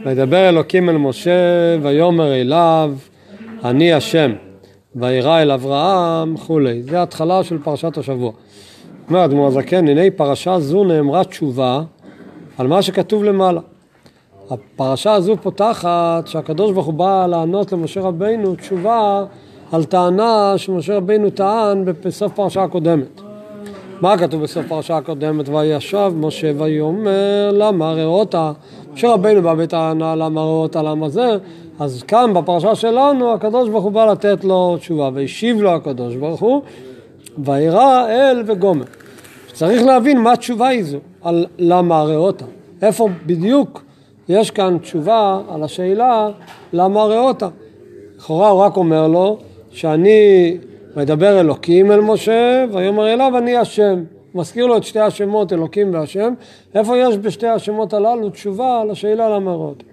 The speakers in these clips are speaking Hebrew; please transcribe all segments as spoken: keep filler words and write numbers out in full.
וידבר אלוקים אל משה ויאמר אליו אני השם וירא אל אברהם וכולי. זה התחלה של פרשת השבוע. אומר אדמו"ר הזקן, הנה פרשה זו נאמרה תשובה על מה שכתוב למעלה. הפרשה הזו פותחת שהקדוש ברוך הוא בא לענות למשה רבינו תשובה על טענה שמשה רבינו טען בסוף פרשה הקודמת. מה כתוב בסוף פרשה הקודמת? וישב משה ויאמר למה ראותה. משה רבינו בא בטענה למה ראותה למה זה. אז כאן בפרשה שלנו הקדוש ברוך הוא בא לתת לו תשובה והשיב לו הקדוש ברוך הוא וירא אל וגומר. צריך להבין מה התשובה היא זו על למה ראותה. איפה בדיוק יש כאן תשובה על השאלה למה ראותה. לכאורה הוא רק אומר לו שאני מדבר אלוקים אל משה ויאמר אליו אני השם. מזכיר לו את שתי השמות אלוקים והשם. איפה יש בשתי השמות הללו תשובה על השאלה למה ראותה.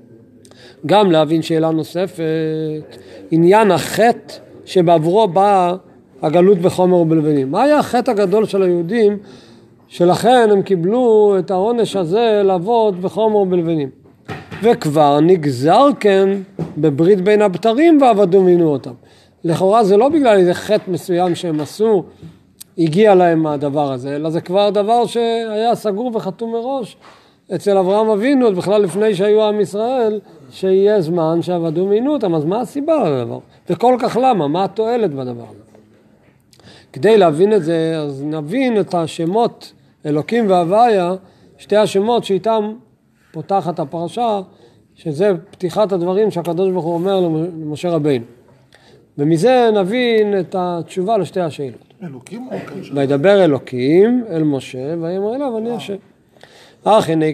גם להבין שאלה נוספת, עניין החטא שבעבורו באה הגלות בחומר ובלבנים. מה היה החטא הגדול של היהודים שלכן הם קיבלו את העונש הזה לעבוד בחומר ובלבנים? וכבר נגזר כן בברית בין הבתרים ועבדו מינו אותם. לכאורה זה לא בגלל איזה חטא מסוים שהם עשו, הגיע להם הדבר הזה, אלא זה כבר דבר שהיה סגור וחתום מראש אצל אברהם אבינו, בכלל לפני שהיו עם ישראל, שיהיה זמן שעבדו מינו אותם. אז מה הסיבה לדבר? וכל כך למה? מה התועלת בדבר הזה? כדי להבין את זה, אז נבין את השמות אלוקים והוויה, שתי השמות שאיתם פותחת הפרשה, שזה פתיחת הדברים שהקדוש ברוך הוא אומר למשה רבינו. ומזה נבין את התשובה לשתי השאלות. אלוקים או קשר? וידבר אלוקים אל משה ויאמר אליו אני השם. אך הנה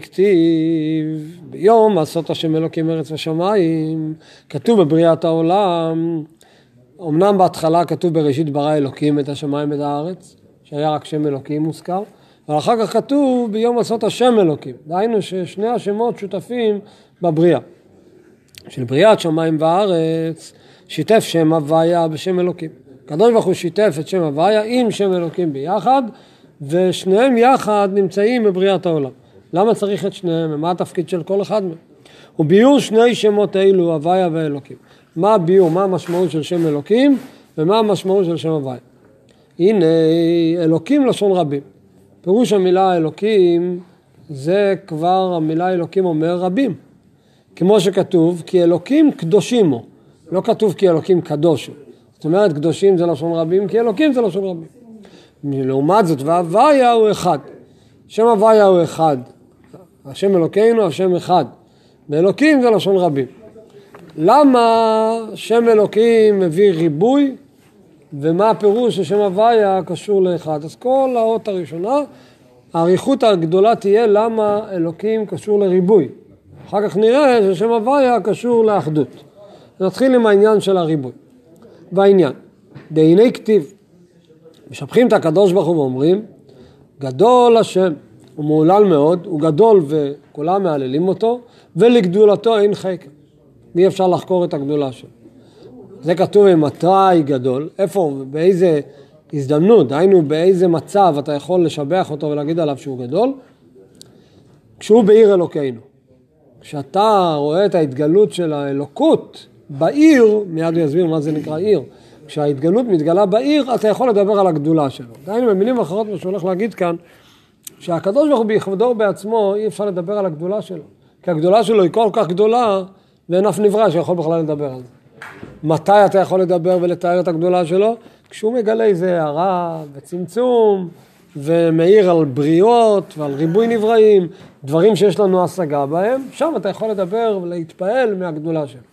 כתיב ביום עשות השם אלוקים ארץ ושמיים. כתוב בבריאת העולם, אמנם בהתחלה כתוב בראשית ברא אלוקים את השמיים ואת הארץ, שהיה רק שם אלוקים מוזכר, אבל אחר כך כתוב ביום עשות השם אלוקים. דהיינו ששני השמות שותפים בבריאה. של בריאת שמיים וארץ שיתף שם הוויה בשם אלוקים. הקדוש ברוך הוא שיתף את שם הוויה עם שם אלוקים ביחד, ושניהם יחד נמצאים בבריאת העולם. למה צריך את שניהם? ומה התפקיד של כל אחד מהם? הוא ביור שני שמות האלו, הוויה ואלוקים. מה הביור? מה המשמעות של שם אלוקים ומה המשמעות של שם הוויה? הנה אלוקים לשון רבים. פירוש המילה אלוקים זה כבר המילה אלוקים אומר רבים. כמו שכתוב כי אלוקים קדושים הוא. לא כתוב כי אלוקים קדוש הוא. זאת אומרת קדושים זה לשון רבים כי אלוקים זה לשון רבים. לעומת זאת והוויה הוא אחד. שם הוויה הוא אחד. השם אלוקינו השם אחד. ואלוקים זה לשון רבים. למה שם אלוקים מביא ריבוי ומה הפירוש ששם הוויה קשור לאחד? אז כל האות הראשונה, העריכות הגדולה תהיה למה אלוקים קשור לריבוי. אחר כך נראה ששם הוויה קשור לאחדות. נתחיל עם העניין של הריבוי. והעניין, דהיני כתיב, משבחים את הקדוש ברוך הוא ואומרים, גדול השם, הוא מעולל מאוד, הוא גדול וכולם מעללים אותו, ולגדולתו אין חקר. מי אפשר לחקור את הגדולה שלו? זה כתוב מתי גדול, איפה, באיזה הזדמנות, היינו באיזה מצב אתה יכול לשבח אותו ולהגיד עליו שהוא גדול, כשהוא בעיר אלוקינו. כשאתה רואה את ההתגלות של האלוקות בעיר, מיד הוא יסביר מה זה נקרא עיר, כשההתגלות מתגלה בעיר, אתה יכול לדבר על הגדולה שלו. דהיינו, במילים אחרות, מה שהולך להגיד כאן, שהקדוש ברוך הוא בכבודו בעצמו, אי אפשר לדבר על הגדולה שלו. כי הגדולה שלו היא כל כך גדולה, ואין אף נברא שיכול בכלל לדבר על זה. מתי אתה יכול לדבר ולתאר את הגדולה שלו? כשהוא מגלה איזה הערה וצמצום, ומאיר על בריאות ועל ריבוי נבראים, דברים שיש לנו השגה בהם, שם אתה יכול לדבר ולהתפעל מהגדולה שלו.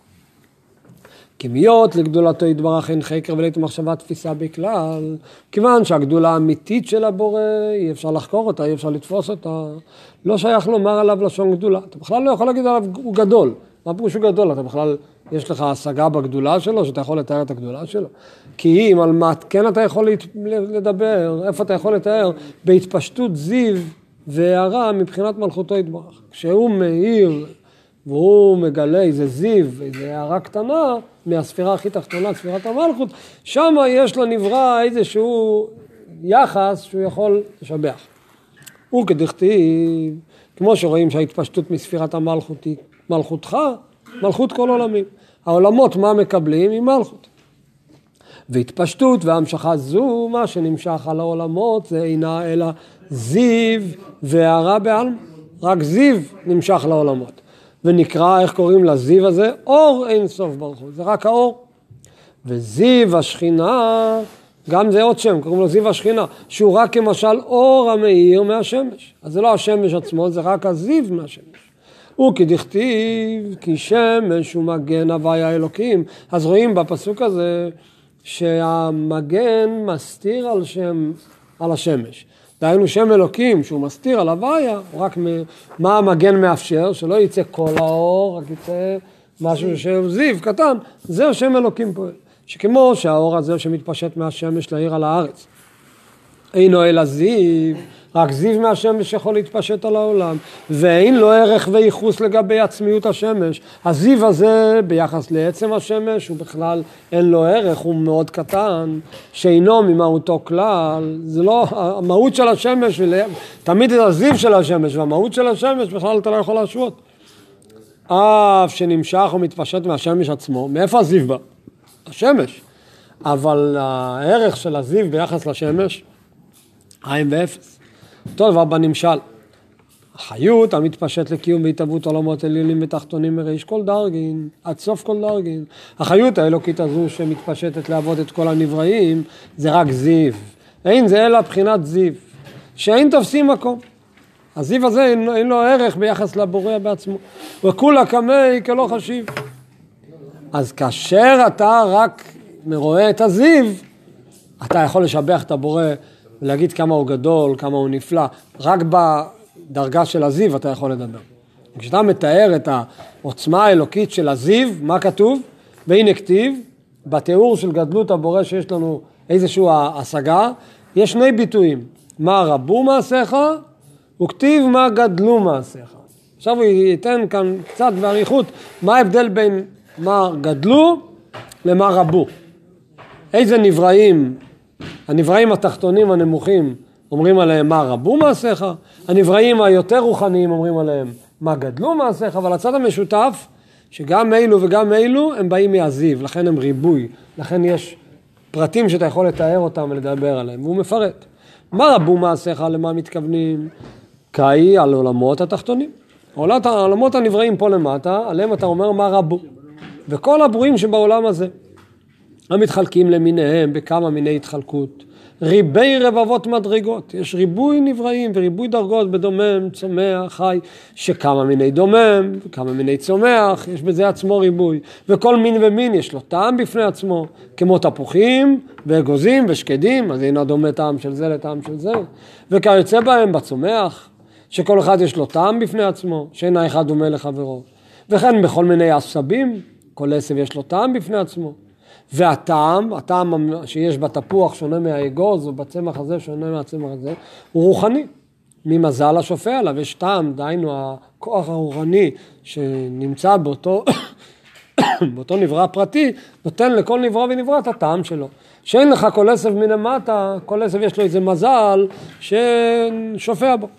כמיות לגדולתו יתברך אין חקר ולית מחשבה תפיסה בכלל, כיוון שהגדולה האמיתית של הבורא, אי אפשר לחקור אותה, אי אפשר לתפוס אותה, לא שייך לומר עליו לשון גדולה. אתה בכלל לא יכול להגיד עליו, הוא גדול. מה פירוש הוא גדול? אתה בכלל, יש לך השגה בגדולה שלו, שאתה יכול לתאר את הגדולה שלו? כי אם על מה כן אתה יכול לדבר, איפה אתה יכול לתאר? בהתפשטות זיו והערה מבחינת מלכותו יתברך. כשהוא מאיר והוא מגלה איזה זיו, איזה הערה קטנה, מהספירה הכי תחתונה, ספירת המלכות, שם יש לנברא איזשהו יחס שהוא יכול לשבח. וכדכתיב, כמו שרואים שההתפשטות מספירת המלכות היא מלכותך, מלכות כל עולמים. העולמות מה מקבלים? היא מלכות. והתפשטות והמשכה זו, מה שנמשך על העולמות, זה אינה אלא זיו והערה בעלמא. רק זיו נמשך לעולמות. ונקרא, איך קוראים לזיו הזה? אור אין סוף ברוך הוא, זה רק האור. וזיו השכינה, גם זה עוד שם, קוראים לו זיו השכינה, שהוא רק כמשל אור המאיר מהשמש. אז זה לא השמש עצמו, זה רק הזיו מהשמש. וכדכתיב, כי שמש הוא מגן הוויה אלוקים. אז רואים בפסוק הזה, שהמגן מסתיר על, שם, על השמש. דהיינו שם אלוקים שהוא מסתיר על הוויה, רק מה המגן מאפשר, שלא יצא כל האור, רק יצא משהו שהוא זיו קטן, זהו שם אלוקים פועל. שכמו שהאור הזה שמתפשט מהשמש להאיר על הארץ, אינו אלא זיו, רק זיו מהשמש יכול להתפשט על העולם, ואין לו ערך וייחוס לגבי עצמיות השמש. הזיו הזה ביחס לעצם השמש, הוא בכלל אין לו ערך, הוא מאוד קטן, שאינו ממהותו כלל. זה לא, המהות של השמש, תמיד את הזיו של השמש, והמהות של השמש בכלל אתה לא יכול להשוות. אף שנמשך ומתפשט מהשמש עצמו, מאיפה הזיו בא? השמש. אבל הערך של הזיו ביחס לשמש, עין ואפס. אותו דבר בנמשל. החיות המתפשט לקיום והתהוות עולמות עליונים ותחתונים מראש כל דרגין, עד סוף כל דרגין. החיות האלוקית הזו שמתפשטת לעבוד את כל הנבראים, זה רק זיו. אין זה אלא בחינת זיו, שאין תופסים מקום. הזיו הזה אין, אין לו ערך ביחס לבורא בעצמו. וכולה כמי כלא חשיב. אז כאשר אתה רק רואה את הזיו, אתה יכול לשבח את הבורא, ולהגיד כמה הוא גדול, כמה הוא נפלא. רק בדרגה של הזיו אתה יכול לדבר. כשאתה מתאר את העוצמה האלוקית של הזיו, מה כתוב? והנה כתיב, בתיאור של גדלות הבורא שיש לנו איזושהי השגה, יש שני ביטויים. מה רבו מעשיך, וכתיב מה גדלו מעשיך. עכשיו הוא ייתן כאן קצת בעריכות, מה ההבדל בין מה גדלו למה רבו. איזה נבראים, הנבראים התחתונים הנמוכים אומרים עליהם מה רבו מעשיך, הנבראים היותר רוחניים אומרים עליהם מה גדלו מעשיך, אבל הצד המשותף שגם אלו וגם אלו הם באים מהזיו, לכן הם ריבוי, לכן יש פרטים שאתה יכול לתאר אותם ולדבר עליהם, והוא מפרט. מה רבו מעשיך, למה מתכוונים? קאי על עולמות התחתונים. העולמות הנבראים פה למטה, עליהם אתה אומר מה רבו. וכל הברואים שבעולם הזה, המתחלקים למיניהם בכמה מיני התחלקות, ריבי רבבות מדרגות, יש ריבוי נבראים וריבוי דרגות בדומם, צומח, חי, שכמה מיני דומם וכמה מיני צומח, יש בזה עצמו ריבוי, וכל מין ומין יש לו טעם בפני עצמו, כמו תפוחים ואגוזים ושקדים, אז אינה דומה טעם של זה לטעם של זה, וכיוצא בהם בצומח, שכל אחד יש לו טעם בפני עצמו, שאינה אחד דומה לחברו, וכן בכל מיני עשבים, כל עשב יש לו טעם בפני עצמו, והטעם, הטעם שיש בתפוח שונה מהאגוז, ובצמח הזה שונה מהצמח הזה, הוא רוחני. ממזל השופע עליו, יש טעם, דהיינו הכוח הרוחני שנמצא באותו, באותו נברא פרטי, נותן לכל נברא ונברא את הטעם שלו. שאין לך כל עשב מלמטה, כל עשב יש לו איזה מזל ששופע בו.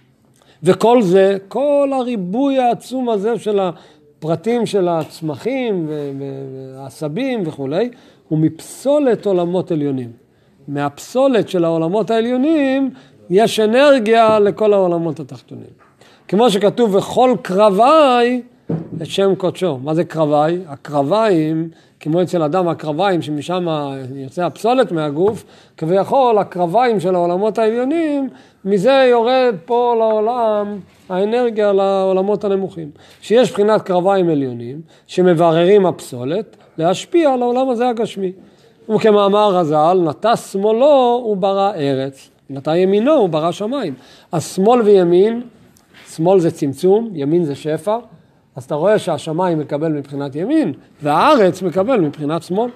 וכל זה, כל הריבוי העצום הזה של ה... פרטים של הצמחים והעשבים וכו', הוא מפסולת עולמות עליונים. מהפסולת של העולמות העליונים יש אנרגיה לכל העולמות התחתונים. כמו שכתוב, וכל קרבי את שם קודשו. מה זה קרבי? הקרביים, כמו אצל אדם הקרביים, שמשם יוצא הפסולת מהגוף, כביכול הקרביים של העולמות העליונים, מזה יורד פה לעולם האנרגיה לעולמות הנמוכים. שיש בחינת קרביים עליונים, שמבררים הפסולת, להשפיע על העולם הזה הגשמי. וכמאמר רז"ל, נטע שמאלו הוא ברא ארץ, נטע ימינו הוא ברא שמיים. אז שמאל וימין, שמאל זה צמצום, ימין זה שפע, אז אתה רואה שהשמיים מקבל מבחינת ימין, והארץ מקבל מבחינת שמאל.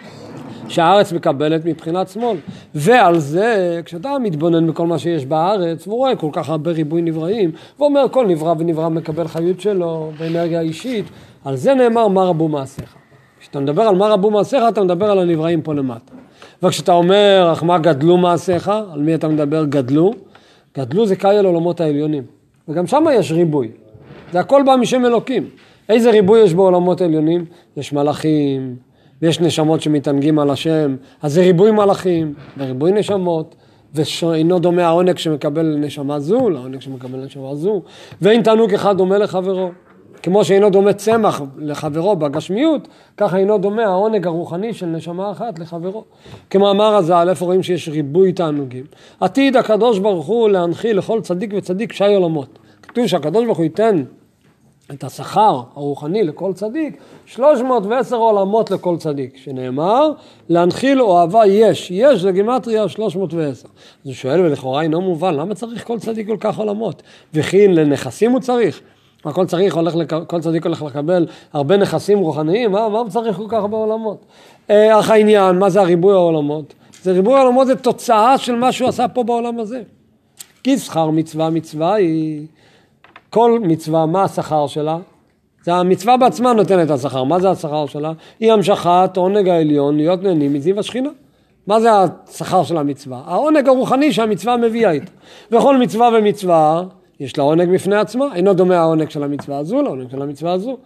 שהארץ מקבלת מבחינת שמאל. ועל זה, כשאתה מתבונן בכל מה שיש בארץ, והוא רואה כל כך הרבה ריבוי נבראים, ואומר כל נברא ונברא מקבל חיות שלו, ואנרגיה אישית, על זה נאמר מה רבו מעשיך. כשאתה מדבר על מה רבו מעשיך, אתה מדבר על הנבראים פה למטה. וכשאתה אומר, אך מה גדלו מעשיך, על מי אתה מדבר גדלו? גדלו זה קאי על עולמות העליונים, וגם שם יש ריבוי. זה הכל בא משם אלוקים. איזה ריבוי יש בעולמות העליונים? יש מלאכים, ויש נשמות שמתענגים על השם, אז זה ריבוי מלאכים, וריבוי נשמות, ואינו דומה העונג שמקבל נשמה זו, לעונג שמקבל נשמה זו, ואין תענוג אחד דומה לחברו. כמו שאינו דומה צמח לחברו בגשמיות, ככה אינו דומה העונג הרוחני של נשמה אחת לחברו. כמאמר הז"ל, איפה רואים שיש ריבוי תענוגים. עתיד הקדוש ברוך הוא להנחיל לכל צדיק וצדיק שי עולמות. כתוב שהקדוש ברוך הוא ייתן את השכר הרוחני לכל צדיק, שלוש מאות ועשר עולמות לכל צדיק, שנאמר, להנחיל אוהבה יש, יש זה גימטריה שלוש מאות ועשר. אז הוא שואל ולכאורה אינו מובן, למה צריך כל צדיק כל כך עולמות? וכי לנכסים הוא צריך? כל, צריך הולך לק... כל צדיק הולך לקבל הרבה נכסים רוחניים, מה, מה הוא צריך כל כך הרבה עולמות? אך העניין, מה זה הריבוי העולמות? זה ריבוי העולמות, זה תוצאה של מה שהוא עשה פה בעולם הזה. כי שכר מצווה מצווה היא... כל מצווה, מה השכר שלה? זה המצווה בעצמה נותנת את השכר. מה זה השכר שלה? היא המשכת עונג העליון להיות נהנים מזיו השכינה. מה זה השכר של המצווה? העונג הרוחני שהמצווה מביאה איתה. וכל מצווה ומצווה יש לה עונג בפני עצמה. אינו דומה העונג של המצווה הזו לעונג של המצווה הזו.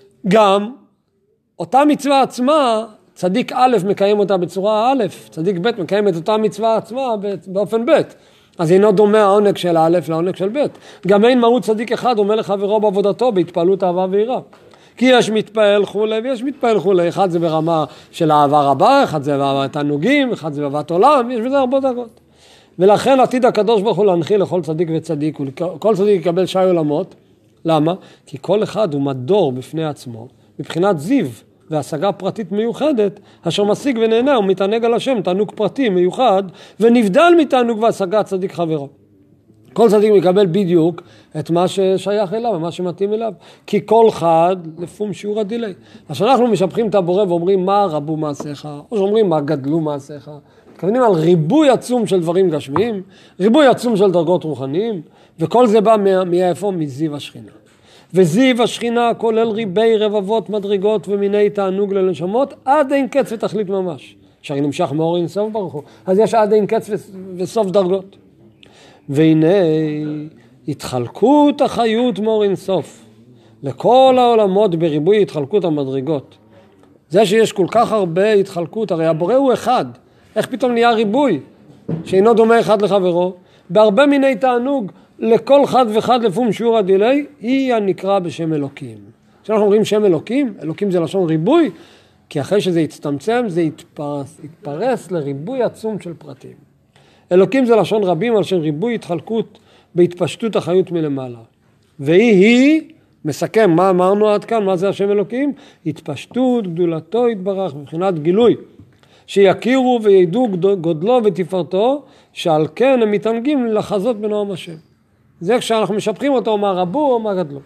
גם אותה מצווה עצמה, צדיק א' מקיים אותה בצורה א', צדיק ב' מקיים את אותה מצווה עצמה באופן ב'. אז אינו דומה העונג של א' לעונג של ב'. גם אין מהות צדיק אחד דומה לחברו בעבודתו בהתפעלות אהבה ויראה. כי יש מתפעל חולי ויש מתפעל חולי. אחד זה ברמה של אהבה רבה, אחד זה באהבת תענוגים, אחד זה באהבת עולם, יש בזה הרבה דרגות. ולכן עתיד הקדוש ברוך הוא להנחיל לכל צדיק וצדיק, כל צדיק יקבל שי עולמות. למה? כי כל אחד הוא מדור בפני עצמו, מבחינת זיו והשגה פרטית מיוחדת, אשר משיג ונהנה ומתענג על השם, תענוג פרטי מיוחד, ונבדל מתענוג והשגה צדיק חברו. כל צדיק מקבל בדיוק את מה ששייך אליו, ומה שמתאים אליו, כי כל חד לפום שיעור הדילי. אז שאנחנו משבחים את הבורא ואומרים מה רבו מעשיך, או שאומרים מה גדלו מעשיך, מתכוונים על ריבוי עצום של דברים גשמיים, ריבוי עצום של דרגות רוחניים, וכל זה בא מאיפה? מזיו השכינה. וזיו השכינה כולל ריבי רבבות מדרגות ומיני תענוג לנשמות עד אין קץ ותכלית ממש. שהרי נמשך מאור אין סוף ברוך הוא. אז יש עד אין קץ וסוף דרגות. והנה התחלקות החיות מאור אין סוף. לכל העולמות בריבוי התחלקות המדרגות. זה שיש כל כך הרבה התחלקות, הרי הבורא הוא אחד. איך פתאום נהיה ריבוי? שאינו דומה אחד לחברו. בהרבה מיני תענוג. לכל חד וחד לפום שיעור הדילי, היא הנקרא בשם אלוקים. כשאנחנו אומרים שם אלוקים, אלוקים זה לשון ריבוי, כי אחרי שזה יצטמצם, זה יתפרס, יתפרס לריבוי עצום של פרטים. אלוקים זה לשון רבים, על שם ריבוי התחלקות בהתפשטות החיות מלמעלה. והיא היא, מסכם מה אמרנו עד כאן, מה זה השם אלוקים? התפשטות, גדולתו יתברך, מבחינת גילוי. שיכירו וידעו גודלו ותפארתו, שעל כן הם מתענגים לחזות בנועם השם. זה כשאנחנו משבחים אותו, מה רבו או מה גדלו.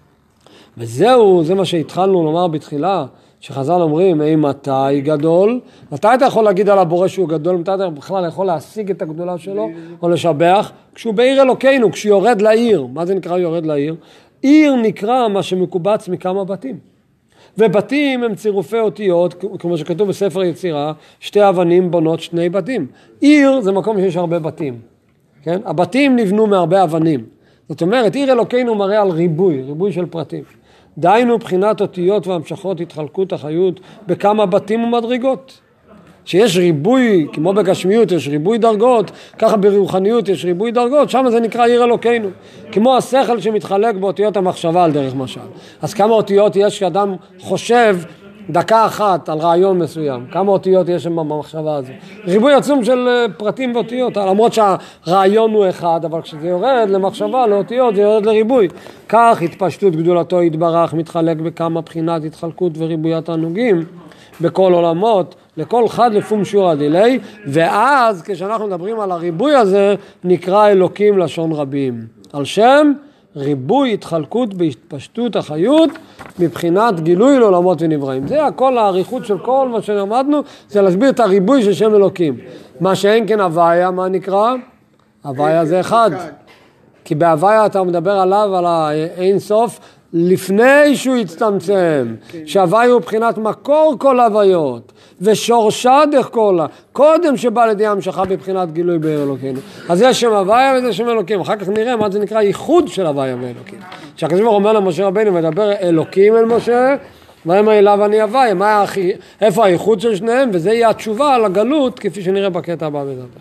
וזהו, זה מה שהתחלנו לומר בתחילה, שחז"ל אומרים, אי מתי גדול, מתי אתה יכול להגיד על הבורא שהוא גדול, מתי אתה בכלל יכול להשיג את הגדולה שלו, או לשבח, כשהוא בעיר אלוקינו, כשהוא יורד לעיר. מה זה נקרא יורד לעיר? עיר נקרא מה שמקובץ מכמה בתים. ובתים הם צירופי אותיות, כמו שכתוב בספר יצירה, שתי אבנים בונות שני בתים. עיר זה מקום שיש הרבה בתים. כן? הבתים נבנו מהרבה אבנים. זאת אומרת, עיר אלוקינו מראה על ריבוי, ריבוי של פרטים. דיינו בחינת אותיות והמשכות התחלקות החיות בכמה בתים ומדרגות. שיש ריבוי, כמו בגשמיות יש ריבוי דרגות, ככה ברוחניות יש ריבוי דרגות, שם זה נקרא עיר אלוקינו. כמו השכל שמתחלק באותיות המחשבה על דרך משל. אז כמה אותיות יש שאדם חושב דקה אחת על רעיון מסוים, כמה אותיות יש שם במחשבה הזו. ריבוי עצום של פרטים ואותיות, למרות שהרעיון הוא אחד, אבל כשזה יורד למחשבה, לאותיות, זה יורד לריבוי. כך התפשטות גדולתו יתברך, מתחלק בכמה בחינת התחלקות וריבויית תענוגים, בכל עולמות, לכל חד לפום שיעור הדילי, ואז כשאנחנו מדברים על הריבוי הזה, נקרא אלוקים לשון רבים. על שם ריבוי התחלקות בהתפשטות החיות, מבחינת גילוי לעולמות ונבראים. זה הכל העריכות של כל מה שלמדנו, זה להסביר את הריבוי של שם אלוקים. מה שאין כן הוויה, מה נקרא? הוויה זה אחד. כי בהוויה אתה מדבר עליו, על האין סוף, לפני שהוא הצטמצם, שהווי הוא בחינת מקור כל הוויות, ושורשה דרך כל, קודם שבא לידי המשכה בבחינת גילוי באלוקינו. אז יש שם הוויה וזה שם אלוקים, אחר כך נראה מה זה נקרא ייחוד של הוויה ואלוקים. שהקדוש ברוך הוא אומר למשה רבינו, מדבר אלוקים אל משה, ויאמר אליו אני הוויה, איפה הייחוד של שניהם, וזה יהיה התשובה על הגלות, כפי שנראה בקטע הבא בעזרת השם.